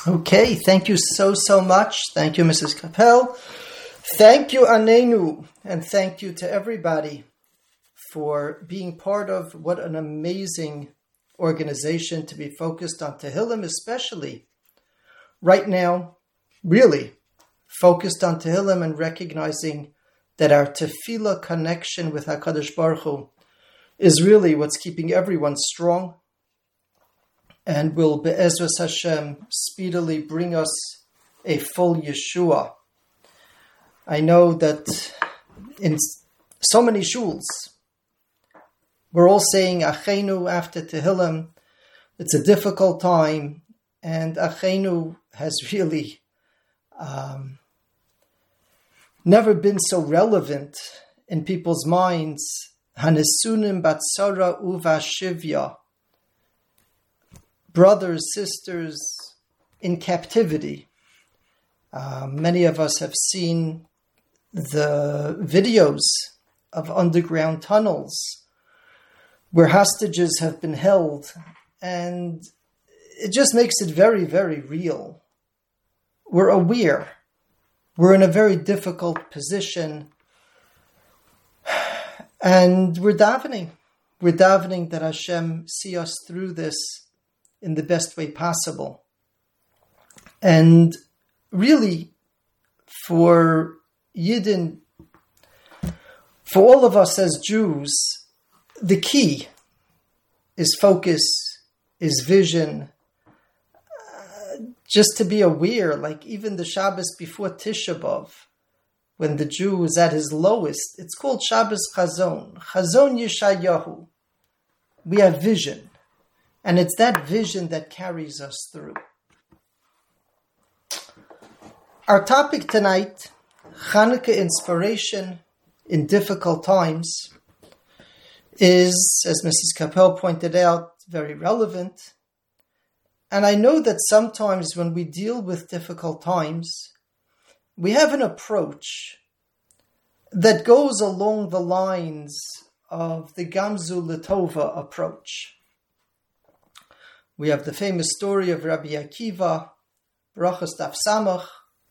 Okay, thank you so much. Thank you, Mrs. Capel. Thank you, Anenu, and thank you to everybody for being part of what an amazing organization to be focused on Tehillim, especially right now, really focused on Tehillim and recognizing that our tefillah connection with HaKadosh Baruch Hu is really what's keeping everyone strong and will, Be'ezras Hashem, speedily bring us a full Yeshua. I know that in so many shuls, we're all saying Achenu after Tehillim. It's a difficult time, and Achenu has really never been so relevant in people's minds. Hanesunim batzara uvashivya. Brothers, sisters in captivity. Many of us have seen the videos of underground tunnels where hostages have been held, and it just makes it very, very real. We're aware. We're in a very difficult position, and we're davening. We're davening that Hashem see us through this in the best way possible. And really, for Yidden, for all of us as Jews, the key is focus, is vision, just to be aware, like even the Shabbos before Tisha B'Av, when the Jew is at his lowest, it's called Shabbos Chazon, Chazon Yeshayahu. We have vision, and it's that vision that carries us through. Our topic tonight, Chanukah inspiration in difficult times, is, as Mrs. Capel pointed out, very relevant. And I know that sometimes when we deal with difficult times, we have an approach that goes along the lines of the Gamzu Latova approach. We have the famous story of Rabbi Akiva, Brachos Daf Samach,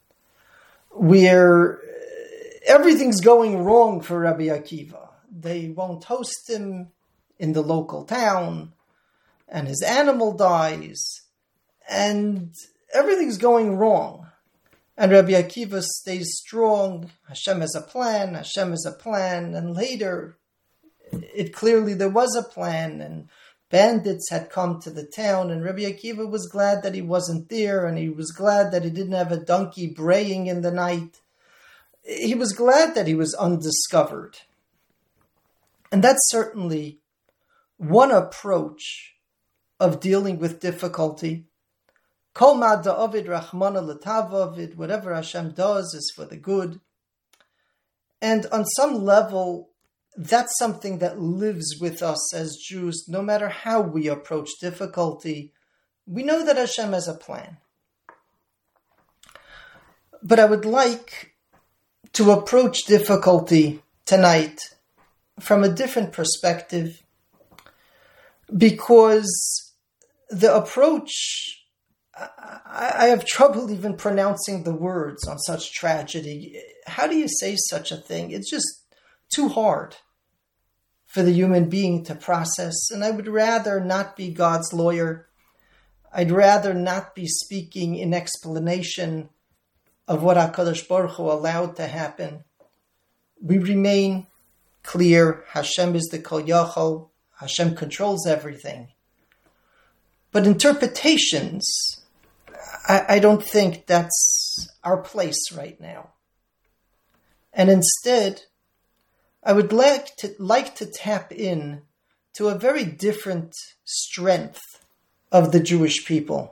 where everything's going wrong for Rabbi Akiva. They won't host him in the local town, and his animal dies, and everything's going wrong. And Rabbi Akiva stays strong. Hashem has a plan, Hashem has a plan. And later, it clearly there was a plan, and bandits had come to the town, and Rabbi Akiva was glad that he wasn't there, and he was glad that he didn't have a donkey braying in the night. He was glad that he was undiscovered. And that's certainly one approach of dealing with difficulty. Kol ma da'avid rachmana l'tavavid, whatever Hashem does is for the good. And on some level, that's something that lives with us as Jews, no matter how we approach difficulty. We know that Hashem has a plan. But I would like to approach difficulty tonight from a different perspective, because the approach, I have trouble even pronouncing the words on such tragedy. How do you say such a thing? It's just too hard for the human being to process, and I would rather not be God's lawyer. I'd rather not be speaking in explanation of what HaKadosh Baruch Hu allowed to happen. We remain clear. Hashem is the Kol Yachol. Hashem controls everything. But interpretations, I don't think that's our place right now. And instead, I would like to tap in to a very different strength of the Jewish people.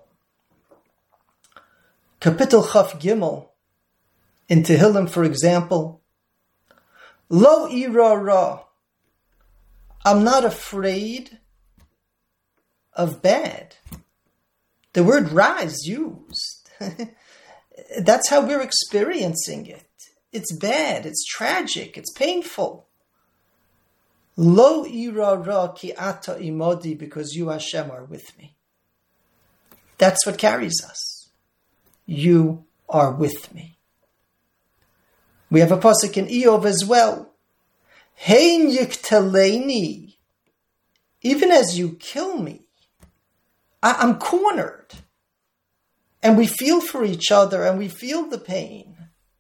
Kapitel Chaf Gimel, in Tehillim, for example, Lo ira ra, I'm not afraid of bad. The word ra is used. That's how we're experiencing it. It's bad, it's tragic, it's painful. Lo ira ra ki ata imodi, because you, Hashem, are with me. That's what carries us. you are with me. We have a pasuk in Eov as well. Hein yiktaleni. Even as you kill me, I'm cornered. And we feel for each other and we feel the pain.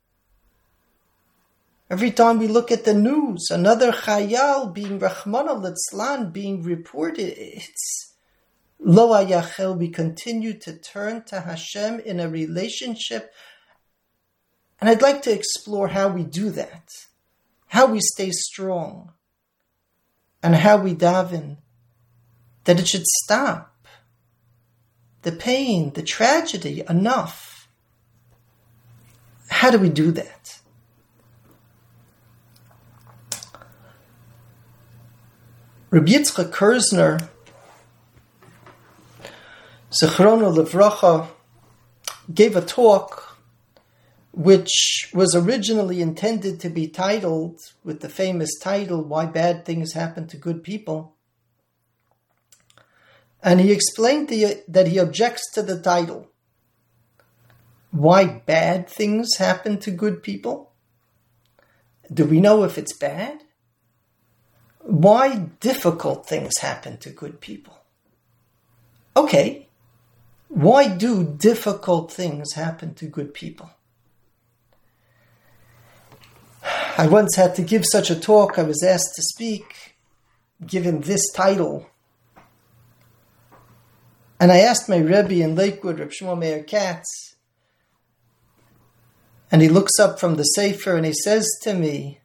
Every time we look at the news, another chayal being Rahman al-Litzlan being reported, it's Lo Ayachel. We continue to turn to Hashem in a relationship. And I'd like to explore how we do that, how we stay strong, and how we daven that it should stop. The pain, the tragedy, enough. How do we do that? Rabbi Yitzchak Kerzner, Zichrono Livracha, gave a talk which was originally intended to be titled with the famous title, Why Bad Things Happen to Good People. And he explained that he objects to the title. Why bad things happen to good people? Do we know if it's bad? Why difficult things happen to good people? Okay, why do difficult things happen to good people? I once had to give such a talk. I was asked to speak, given this title. And I asked my Rebbe in Lakewood, Reb Shmuel Meir Katz, and he looks up from the Sefer and he says to me,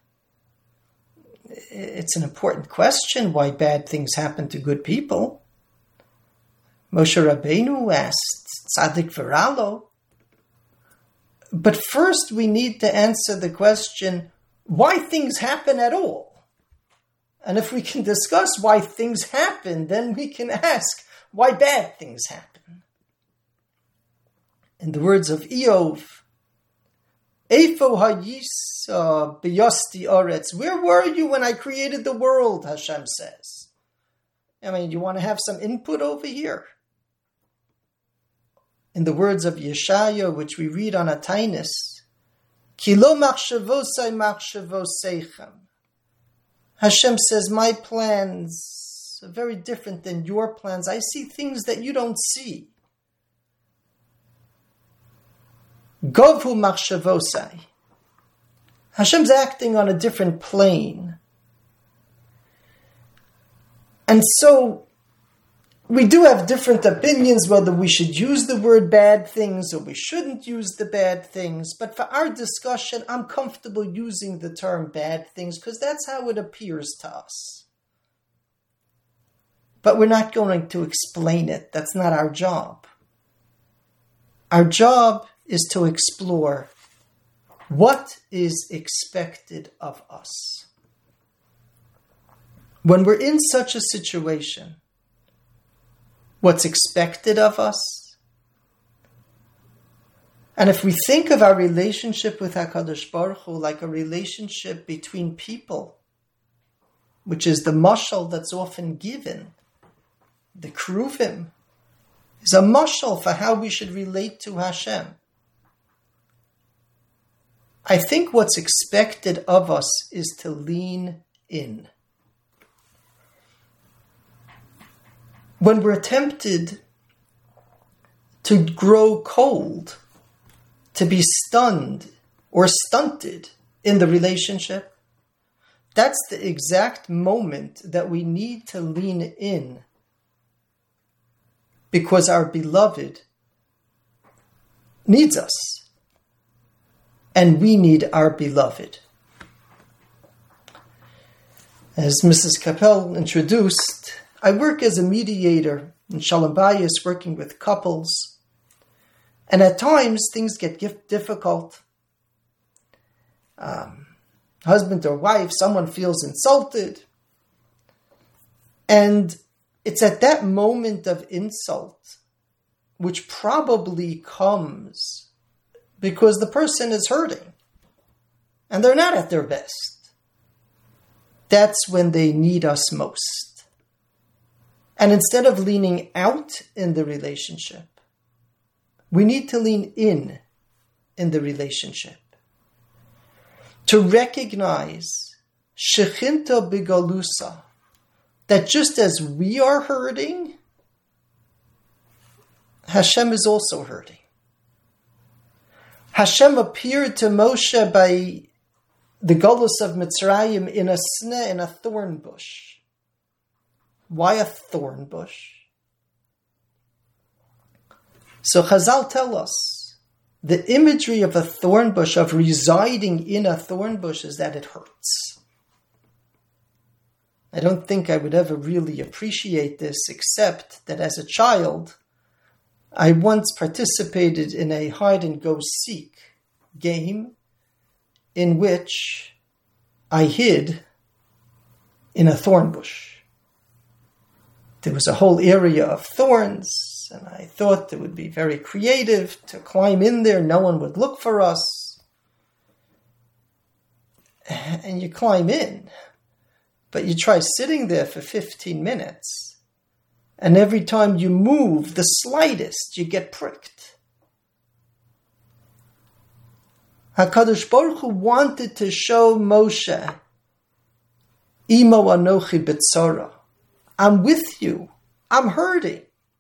it's an important question why bad things happen to good people. Moshe Rabbeinu asked Tzadik V'Ralo. But first we need to answer the question, why things happen at all? And if we can discuss why things happen, then we can ask why bad things happen. In the words of Eov, Eifo hayisa b'yasti aretz. Where were you when I created the world, Hashem says. I mean, you want to have some input over here? In the words of Yeshaya, which we read on a Tainus, Ki lo machshavosai machshavosechem. Hashem says, my plans are very different than your plans. I see things that you don't see. Govhu machshavosai. Hashem's acting on a different plane. And so, we do have different opinions whether we should use the word bad things or we shouldn't use the bad things. But for our discussion, I'm comfortable using the term bad things because that's how it appears to us. But we're not going to explain it. That's not our job. Our job is to explore what is expected of us. When we're in such a situation, what's expected of us? And if we think of our relationship with HaKadosh Baruch Hu like a relationship between people, which is the mashal that's often given, the Kruvim, is a mashal for how we should relate to Hashem. I think what's expected of us is to lean in. When we're tempted to grow cold, to be stunned or stunted in the relationship, that's the exact moment that we need to lean in because our beloved needs us and we need our beloved. As Mrs. Capel introduced, I work as a mediator in Shalom Bayis, working with couples. And at times, things get difficult. Husband or wife, someone feels insulted. And it's at that moment of insult, which probably comes because the person is hurting. And they're not at their best. That's when they need us most. And instead of leaning out in the relationship, We need to lean in the relationship. To recognize Shechinta Bigalusa, that just as we are hurting, Hashem is also hurting. Hashem appeared to Moshe by the Golus of Mitzrayim in a sneh, in a thorn bush. Why a thorn bush? So Chazal tell us, the imagery of a thorn bush, of residing in a thorn bush, is that it hurts. I don't think I would ever really appreciate this, except that as a child, I once participated in a hide-and-go-seek game in which I hid in a thorn bush. There was a whole area of thorns, and I thought it would be very creative to climb in there. No one would look for us. And you climb in, but you try sitting there for 15 minutes, and every time you move the slightest, you get pricked. HaKadosh Baruch Hu wanted to show Moshe, Imo Anochi B'tzara, I'm with you, I'm hurting.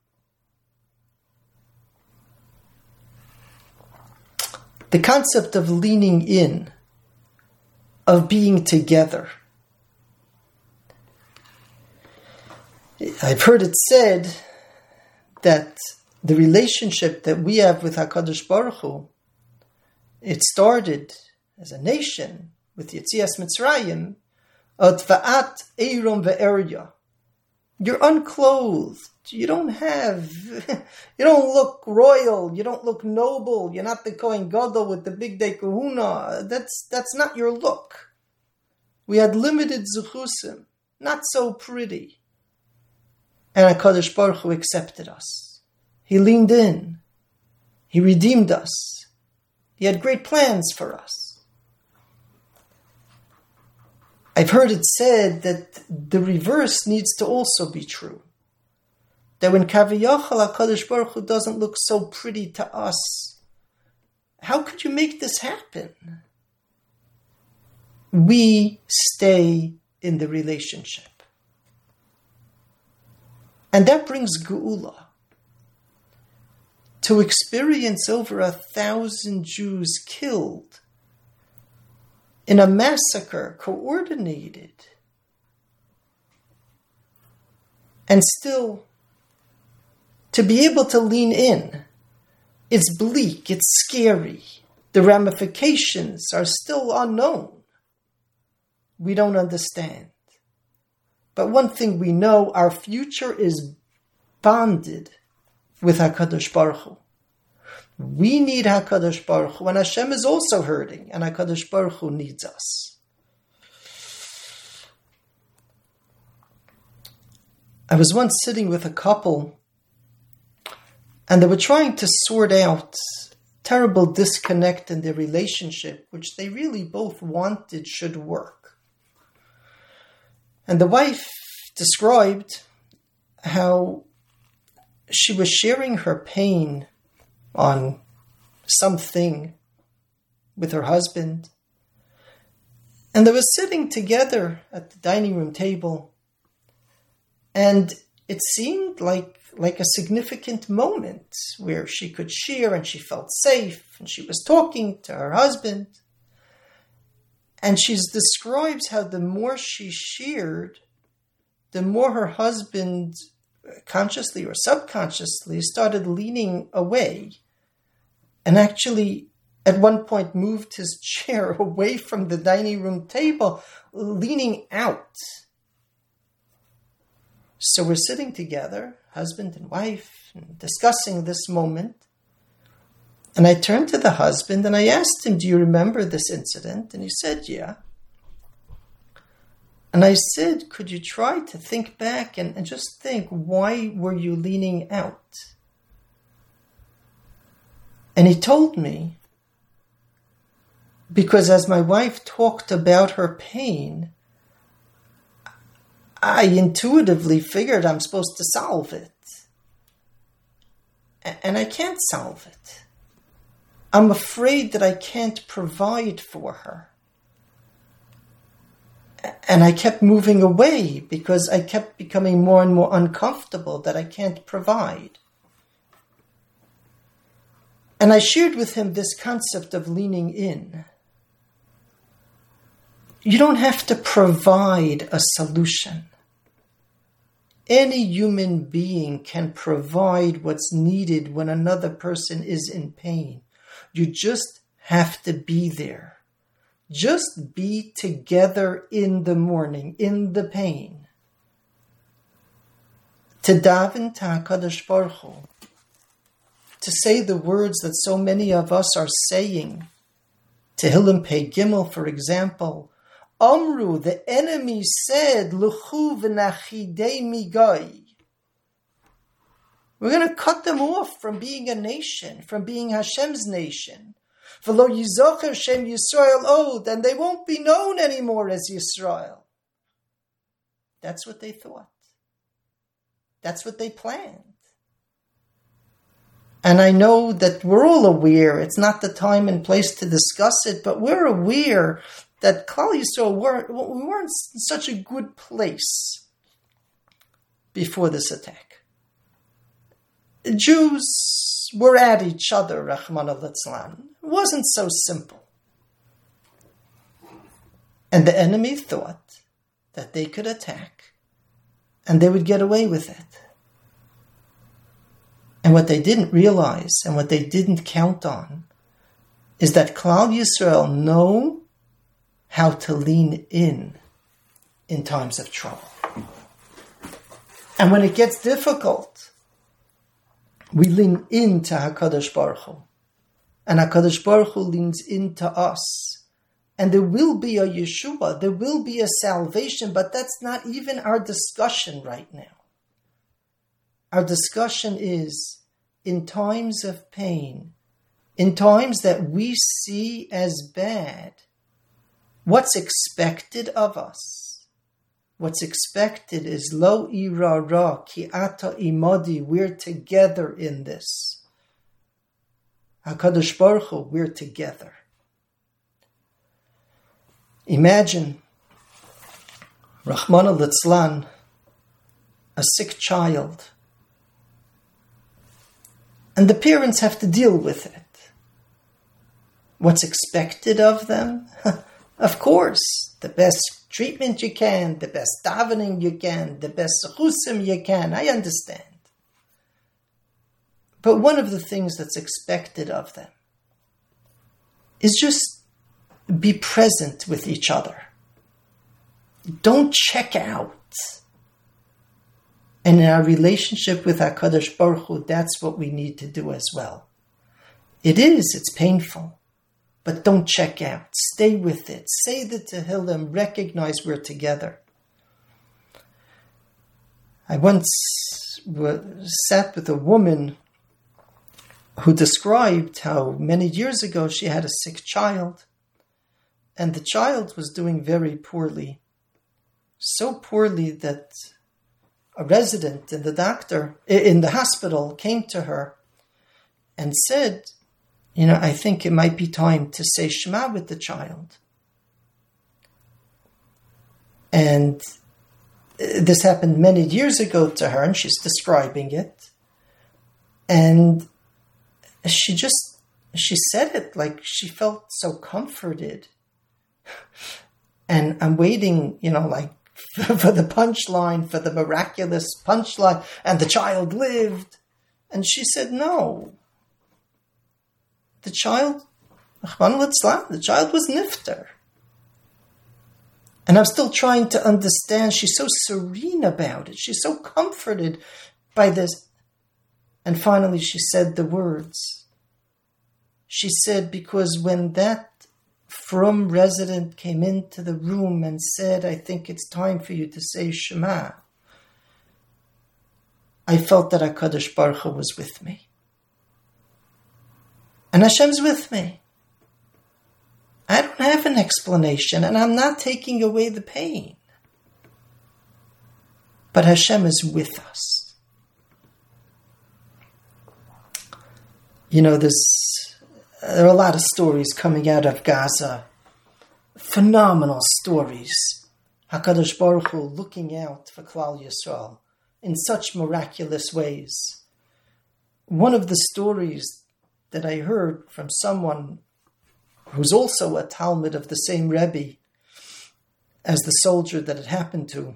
The concept of leaning in, of being together. I've heard it said that the relationship that we have with HaKadosh Baruch Hu, it started as a nation with Yetzias Mitzrayim, Va'at Eirom Ve'erya. You're unclothed. You don't look royal. You don't look noble. You're not the Kohen Gadol with the big day kahuna. That's not your look. We had limited zuchusim, not so pretty. And HaKadosh Baruch Hu accepted us. He leaned in. He redeemed us. He had great plans for us. I've heard it said that the reverse needs to also be true. That when Kaviyachal HaKadosh Baruch Hu doesn't look so pretty to us, how could you make this happen? We stay in the relationship. And that brings Geula. To experience over 1,000 Jews killed in a massacre coordinated, and still to be able to lean in. It's bleak, it's scary. The ramifications are still unknown. We don't understand. But one thing we know, our future is bonded with HaKadosh Baruch Hu. We need HaKadosh Baruch Hu, and Hashem is also hurting, and HaKadosh Baruch Hu needs us. I was once sitting with a couple, and they were trying to sort out terrible disconnect in their relationship, which they really both wanted should work. And the wife described how she was sharing her pain on something with her husband. And they were sitting together at the dining room table. And it seemed like a significant moment where she could share and she felt safe and she was talking to her husband. And she describes how the more she shared, the more her husband, consciously or subconsciously, started leaning away and actually at one point moved his chair away from the dining room table, leaning out. So we're sitting together, husband and wife, and discussing this moment. And I turned to the husband and I asked him, do you remember this incident? And he said, yeah. And I said, could you try to think back and just think, why were you leaning out? And he told me, because as my wife talked about her pain, I intuitively figured I'm supposed to solve it. and I can't solve it. I'm afraid that I can't provide for her. And I kept moving away because I kept becoming more and more uncomfortable that I can't provide. And I shared with him this concept of leaning in. You don't have to provide a solution. Any human being can provide what's needed when another person is in pain. You just have to be there. Just be together in the morning, in the pain. To daven to HaKadosh Baruch Hu, to say the words that so many of us are saying. Tehillim Pei Gimel, for example, Amru, the enemy said, Luchu v'nachidei migai. We're going to cut them off from being a nation, from being Hashem's nation. V'lo yizocher Shem Yisrael od, and they won't be known anymore as Yisrael. That's what they thought. That's what they planned. And I know that we're all aware, it's not the time and place to discuss it, but we're aware that Klal Yisrael we weren't in such a good place before this attack. The Jews were at each other, Rachmana litzlan. It wasn't so simple. And the enemy thought that they could attack and they would get away with it. And what they didn't realize and what they didn't count on is that Klal Yisrael know how to lean in times of trouble. And when it gets difficult, we lean into HaKadosh Baruch Hu. And HaKadosh Baruch Hu leans into us. And there will be a Yeshua, there will be a salvation, but that's not even our discussion right now. Our discussion is, in times of pain, in times that we see as bad, what's expected of us? What's expected is lo ira ra ki ata imadi. We're together in this. HaKadosh Baruch Hu, we're together. Imagine, Rachmana litzlan, a sick child, and the parents have to deal with it. What's expected of them? Of course, the best treatment you can, the best davening you can, the best sechusim you can. I understand. But one of the things that's expected of them is just be present with each other. Don't check out. And in our relationship with HaKadosh Baruch Hu, that's what we need to do as well. It's painful. But don't check out. Stay with it. Say the Tehillim. Recognize we're together. I once sat with a woman who described how many years ago she had a sick child. And the child was doing very poorly. So poorly that a resident in the hospital came to her and said, I think it might be time to say Shema with the child. And this happened many years ago to her, and she's describing it. And she said it like she felt so comforted. And I'm waiting, for the punchline, for the miraculous punchline, and the child lived. And she said, no. The child was nifter. And I'm still trying to understand. She's so serene about it. She's so comforted by this. And finally she said the words. She said, because when that Frum resident came into the room and said, I think it's time for you to say Shema, I felt that HaKadosh Baruch Hu was with me. And Hashem's with me. I don't have an explanation, and I'm not taking away the pain. But Hashem is with us. there are a lot of stories coming out of Gaza. Phenomenal stories. HaKadosh Baruch Hu looking out for Klal Yisrael in such miraculous ways. One of the stories that I heard from someone who's also a Talmud of the same Rebbe as the soldier that it happened to.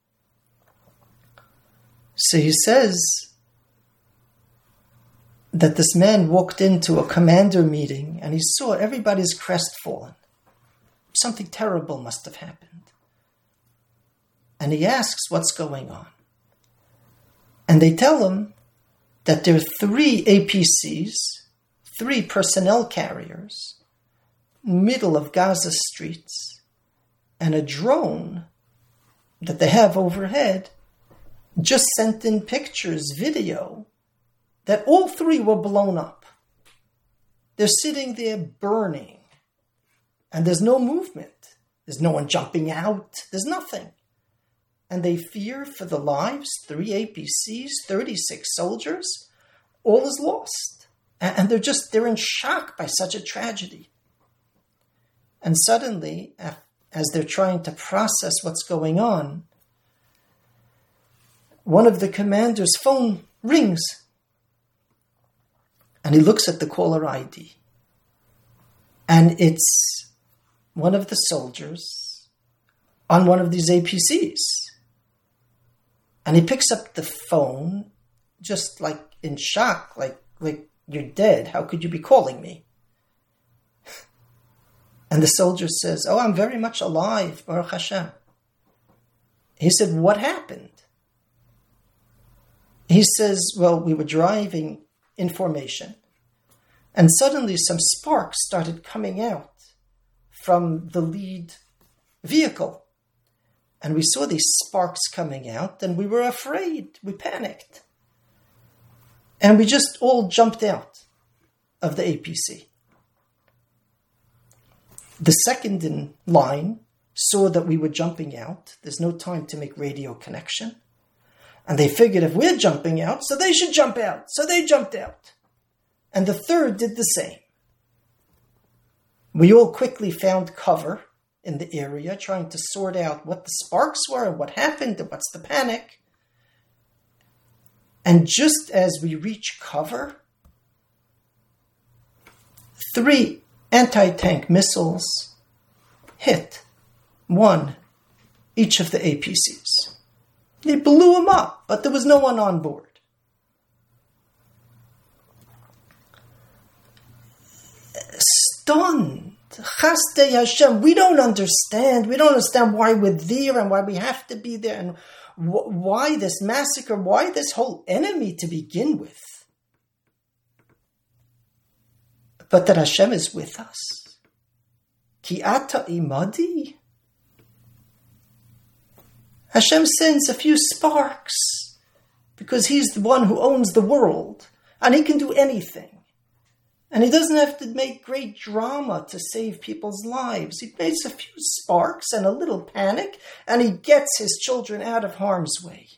So he says that this man walked into a commander meeting and he saw everybody's crestfallen. Something terrible must have happened. And he asks what's going on. And they tell him that there are 3 APCs, 3 personnel carriers, middle of Gaza streets, and a drone that they have overhead just sent in pictures, video, that all 3 were blown up. They're sitting there burning, and there's no movement. There's no one jumping out. There's nothing. And they fear for the lives, 3 APCs, 36 soldiers, all is lost. And they're in shock by such a tragedy. And suddenly, as they're trying to process what's going on, one of the commander's phone rings. And he looks at the caller ID. And it's one of the soldiers on one of these APCs. And he picks up the phone just like in shock, like you're dead. How could you be calling me? And the soldier says, "Oh, I'm very much alive, Baruch Hashem." He said, "What happened?" He says, "Well, we were driving in formation, and suddenly some sparks started coming out from the lead vehicle. And we saw these sparks coming out, and we were afraid. We panicked. And we just all jumped out of the APC. The second in line saw that we were jumping out. There's no time to make radio connection. And they figured if we're jumping out, so they should jump out. So they jumped out. And the third did the same. We all quickly found cover in the area, trying to sort out what the sparks were and what happened and what's the panic. And just as we reach cover, 3 anti-tank missiles hit one each of the APCs. They blew them up, but there was no one on board. Stunned. Chasdei Hashem. We don't understand. We don't understand why we're there and why we have to be there and why this massacre, why this whole enemy to begin with. But that Hashem is with us. Ki ata imadi. Hashem sends a few sparks because He's the one who owns the world and He can do anything. And He doesn't have to make great drama to save people's lives. He makes a few sparks and a little panic, and He gets His children out of harm's way.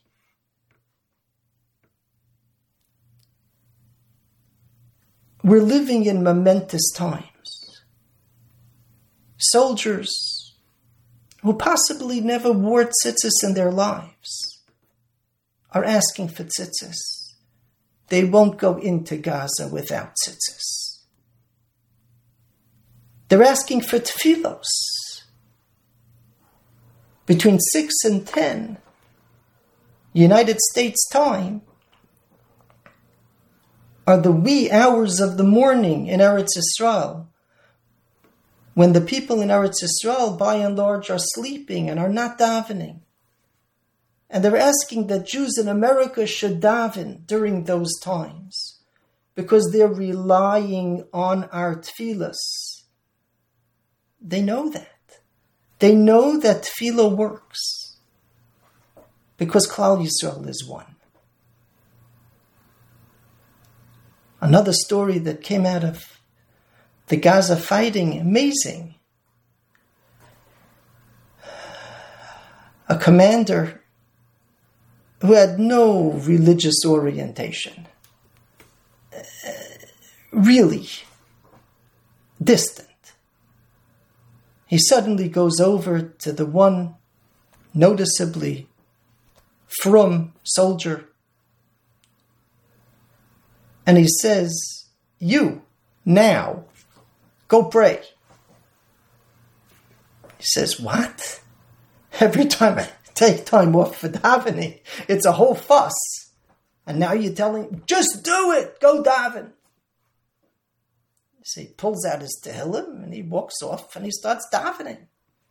We're living in momentous times. Soldiers who possibly never wore tzitzis in their lives are asking for tzitzis. They won't go into Gaza without tzitzis. They're asking for tefillos. Between 6 and 10, United States time, are the wee hours of the morning in Eretz Yisrael, when the people in Eretz Yisrael, by and large, are sleeping and are not davening. And they're asking that Jews in America should daven during those times because they're relying on our tefillas. They know that. They know that tefillah works because Klal Yisrael is one. Another story that came out of the Gaza fighting, amazing. A commander who had no religious orientation, really distant. He suddenly goes over to the one noticeably frum soldier, and he says, "You, now, go pray." He says, "What? Every time I take time off for davening, it's a whole fuss. And now you're telling, just do it, go daven." So he pulls out his tehillim and he walks off and he starts davening.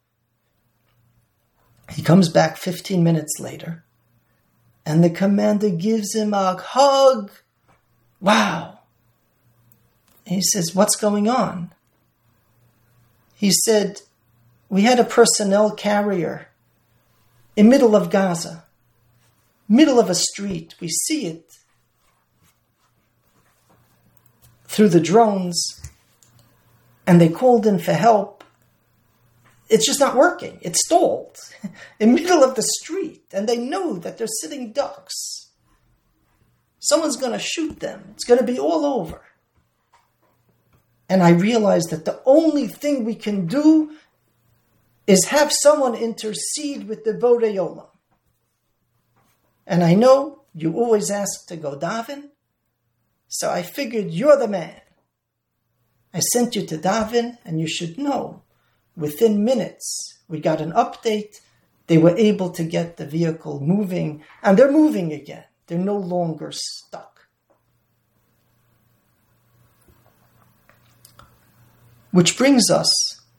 He comes back 15 minutes later and the commander gives him a hug. Wow. He says, "What's going on?" He said, "We had a personnel carrier in middle of Gaza, middle of a street. We see it through the drones, and they called in for help. It's just not working. It's stalled in middle of the street, and they know that they're sitting ducks. Someone's going to shoot them. It's going to be all over." And I realized that the only thing we can do is have someone intercede with the Borei Olam. And I know you always ask to go daven, so I figured you're the man. I sent you to daven, and you should know, within minutes, we got an update. They were able to get the vehicle moving, and they're moving again. They're no longer stuck. Which brings us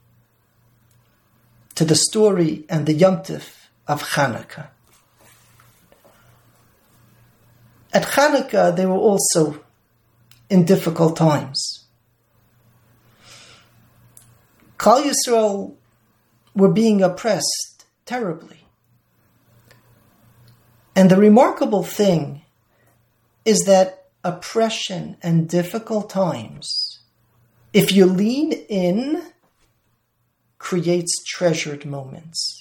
to the story and the Yom Tov of Chanukah. At Chanukah, they were also in difficult times. Klal Yisrael were being oppressed terribly. And the remarkable thing is that oppression and difficult times, if you lean in, creates treasured moments.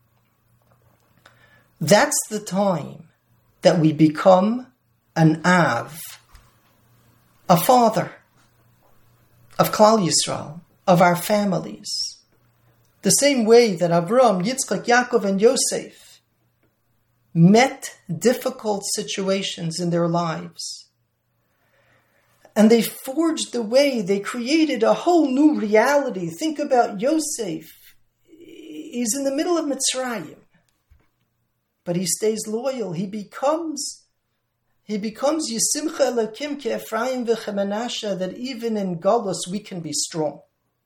That's the time that we become an Av, a father of Klal Yisrael, of our families. The same way that Avram, Yitzchak, Yaakov, and Yosef met difficult situations in their lives. And they forged the way, they created a whole new reality. Think about Yosef. He's in the middle of Mitzrayim, but he stays loyal. He becomes Yisimcha Elokim ke Ephraim v'Chemenashe, that even in Galus we can be strong.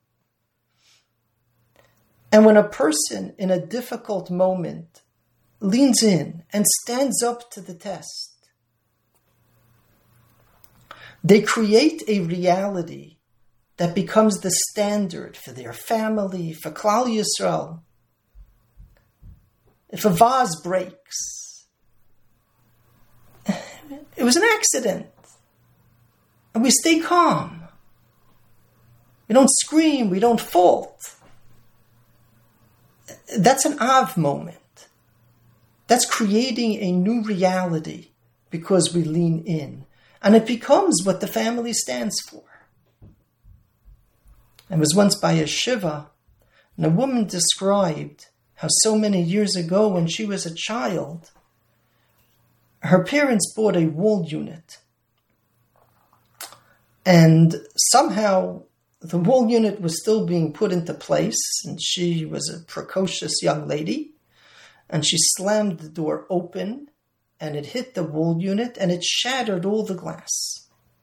And when a person in a difficult moment leans in and stands up to the test, they create a reality that becomes the standard for their family, for Klal Yisrael. If a vase breaks, it was an accident, and we stay calm. We don't scream, we don't fault. That's an Av moment. That's creating a new reality because we lean in. And it becomes what the family stands for. I was once by a shiva, and a woman described how so many years ago when she was a child, her parents bought a wall unit. And somehow the wall unit was still being put into place, and she was a precocious young lady, and she slammed the door open, and it hit the wall unit, and it shattered all the glass.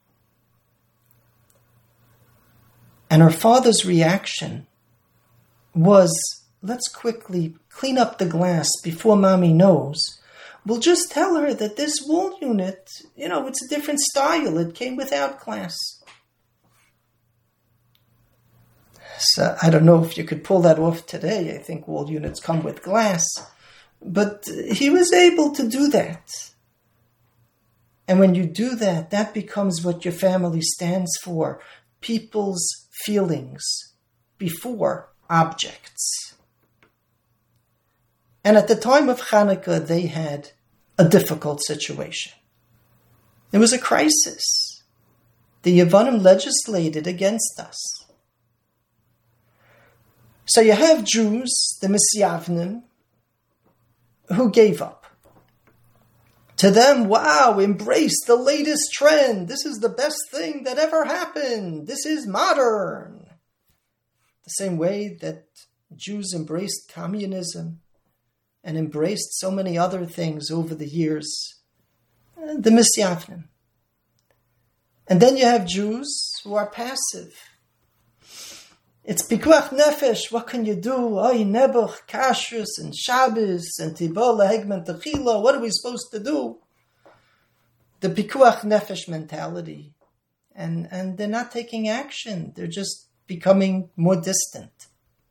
And her father's reaction was, "Let's quickly clean up the glass before mommy knows. We'll just tell her that this wall unit, it's a different style. It came without glass." So I don't know if you could pull that off today. I think wall units come with glass. But he was able to do that. And when you do that, that becomes what your family stands for. People's feelings before objects. And at the time of Chanukah, they had a difficult situation. It was a crisis. the Yevanim legislated against us. So you have Jews, the Misyavnim, who gave up. To them, wow, embrace the latest trend. This is the best thing that ever happened. This is modern. The same way that Jews embraced communism and embraced so many other things over the years. The Misyavnim. And then you have Jews who are passive. It's pikuach nefesh. What can you do? Oy nebuch, kashrus, and Shabbos, and tibol lehegmen techila. What are we supposed to do? The pikuach nefesh mentality, and they're not taking action. They're just becoming more distant.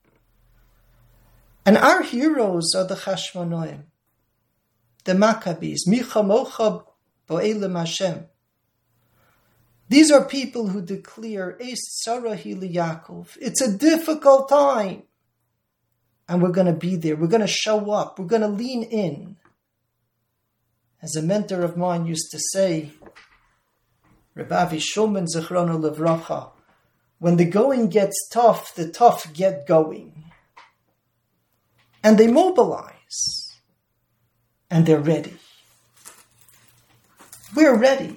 And our heroes are the Chashmonoim, the Maccabees, Micha Mocha Bo'elim Hashem. These are people who declare, Eis Tzara hi Yaakov. It's a difficult time. And we're going to be there. We're going to show up. We're going to lean in. As a mentor of mine used to say, Reb Avi Shulman Zichrono Levracha, when the going gets tough, the tough get going. And they mobilize. And they're ready. We're ready.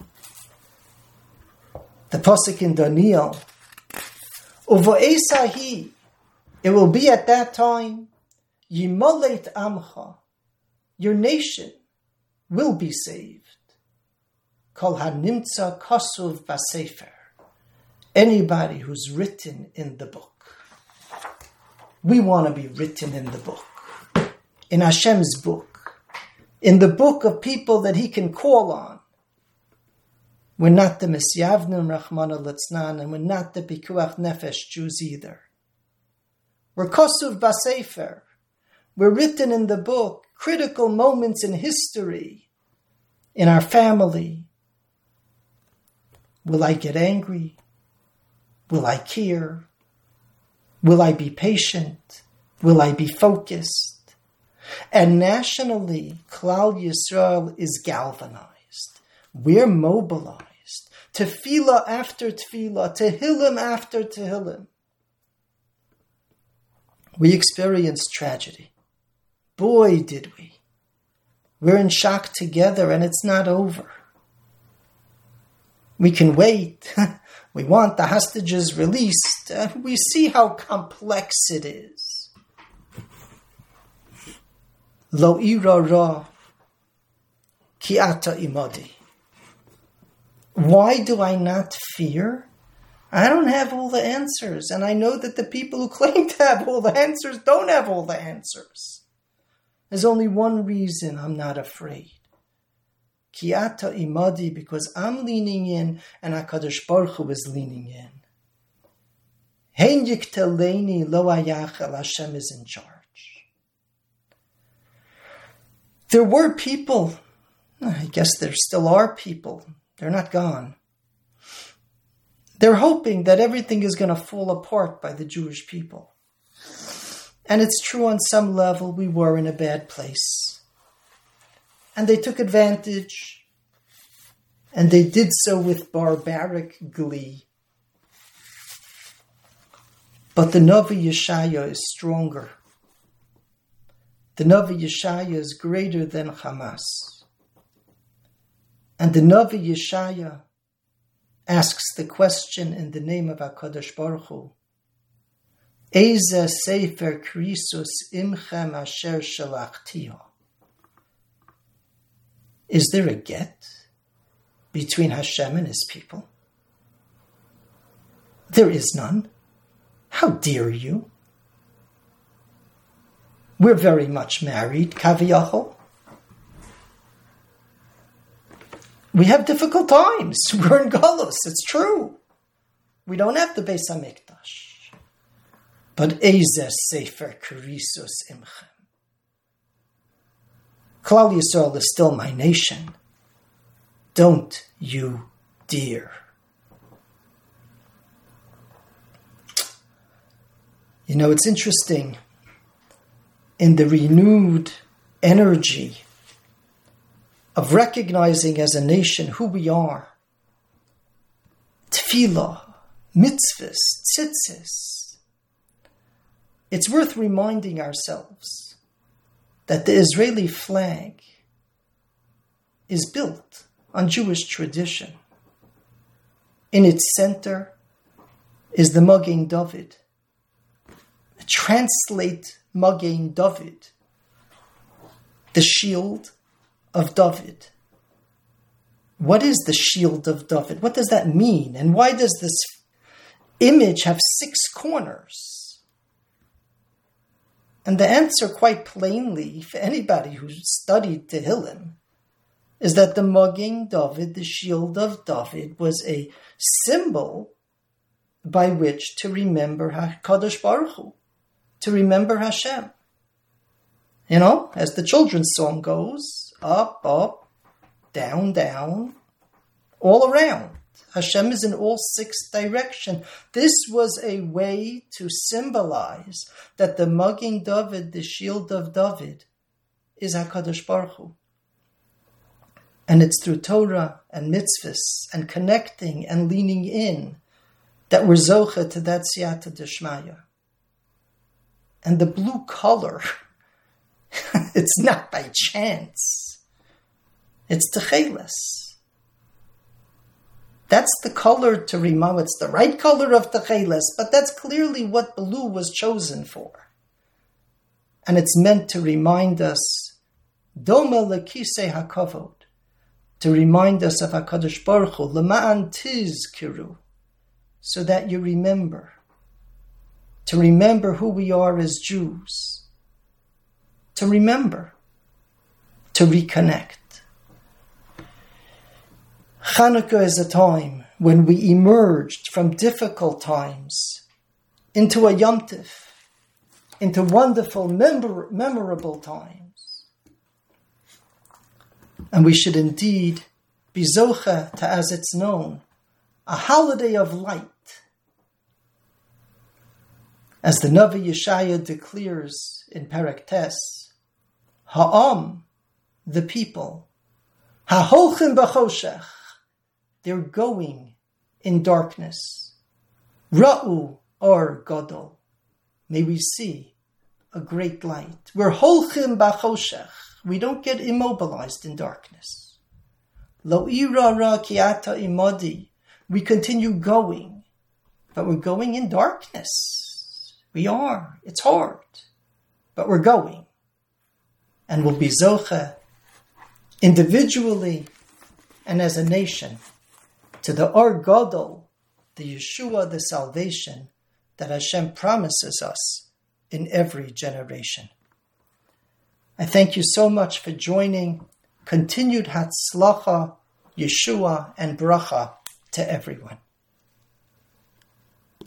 The pasuk in Daniel, Uvo'esahi, it will be at that time, Yimolet Amcha, your nation will be saved. Kol hanimtza kasuv basefer, anybody who's written in the book. We want to be written in the book, in Hashem's book, in the book of people that He can call on. We're not the Misyavnim Rachmana Litznan, and we're not the Pikuach Nefesh Jews either. We're Kosuv Basefer. We're written in the book, critical moments in history, in our family. Will I get angry? Will I care? Will I be patient? Will I be focused? And nationally, Klal Yisrael is galvanized. We're mobilized. Tefillah after tefillah, tehillim after tehillim. We experienced tragedy. Boy, did we. We're in shock together, and it's not over. We can wait. We want the hostages released. We see how complex it is. Lo ira ra ki ata imadi. Why do I not fear? I don't have all the answers, and I know that the people who claim to have all the answers don't have all the answers. There's only one reason I'm not afraid. Ki ata imadi, because I'm leaning in, and HaKadosh Baruch Hu is leaning in. Hein yikteleni lo ayachel, Hashem is in charge. There were people, I guess there still are people, they're not gone. They're hoping that everything is going to fall apart by the Jewish people. And it's true on some level, we were in a bad place. And they took advantage. And they did so with barbaric glee. But the Navi Yeshaya is stronger. The Navi Yeshaya is greater than Hamas. And the Navi Yeshaya asks the question in the name of HaKadosh Baruch Hu, Eze Sefer Krisus Imchem Asher Shalachtiho. Is there a get between Hashem and His people? There is none. How dare you? We're very much married, Kaviyachol. We have difficult times. We're in Galus. It's true. We don't have the Beis HaMikdash. But Ezer Sefer Krisus Imchem. Klal Yisrael is still my nation. Don't you dare. You know, it's interesting. In the renewed energy of recognizing as a nation who we are, tefillah, mitzvahs, tzitzis. It's worth reminding ourselves that the Israeli flag is built on Jewish tradition. In its center is the Magen David. Translate Magen David, the shield of David. What is the shield of David? What does that mean? And why does this image have 6 corners? And the answer, quite plainly, for anybody who's studied Tehillim, is that the Magen David, the shield of David, was a symbol by which to remember HaKadosh Baruch Hu, to remember Hashem. You know, as the children's song goes, up, up, down, down, all around. Hashem is in all 6 directions. This was a way to symbolize that the Magen David, the shield of David, is HaKadosh Baruch Hu. And it's through Torah and mitzvahs and connecting and leaning in that we're zocha to that siyata d'shmaya. And the blue color, it's not by chance. It's techeles. That's the color to remind. It's the right color of techeles, but that's clearly what blue was chosen for. And it's meant to remind us, doma lekisei hakavod, to remind us of HaKadosh Baruch Hu, lema'an tizkiru, so that you remember, to remember who we are as Jews, to remember, to reconnect. Chanukah is a time when we emerged from difficult times into a Yom Tov, into wonderful, memorable times. And we should indeed be zocha to, as it's known, a holiday of light. As the Navi Yeshaya declares in Perek Tes, Ha'am, the people, Ha'holchim b'choshech, they're going in darkness. Ra'u or gadol, may we see a great light. We're holchim b'choshech. We don't get immobilized in darkness. Lo ira ra ki ata imadi. We continue going, but we're going in darkness. We are. It's hard, but we're going. And we'll be zocha individually and as a nation to the Or Gadol, the Yeshua, the salvation that Hashem promises us in every generation. I thank you so much for joining. Continued Hatzlacha, Yeshua, and Bracha to everyone.